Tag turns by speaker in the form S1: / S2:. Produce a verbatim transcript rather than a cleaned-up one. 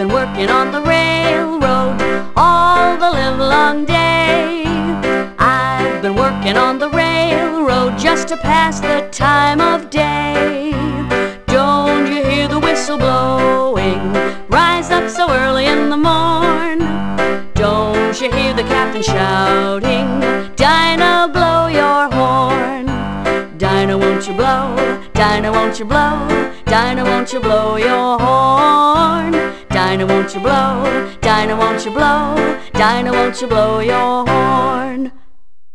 S1: been working on the railroad all the livelong day. I've been working on the railroad just to pass the time of day. Don't you hear the whistle blowing? Rise up so early in the morn. Don't you hear the captain shouting? Dinah, blow your horn. Dinah, won't you blow? Dinah, won't you blow? Dinah, won't you blow your horn? Dinah, won't you blow? Dinah, won't you blow? Dinah, won't you blow your horn?